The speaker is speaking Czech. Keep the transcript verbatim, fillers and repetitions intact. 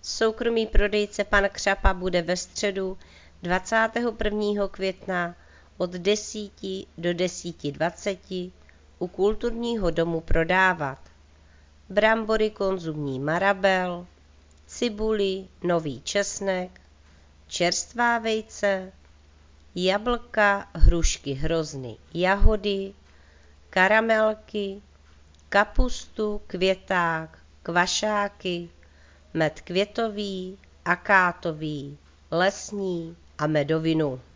Soukromý prodejce pan Křapa bude ve středu dvacátého prvního května od desíti do desíti dvaceti u kulturního domu prodávat brambory konzumní Marabel, cibuli, nový česnek, čerstvá vejce, jablka, hrušky, hrozny, jahody, karamelky, kapustu, květák, kvašáky, med květový, akátový, lesní a medovinu.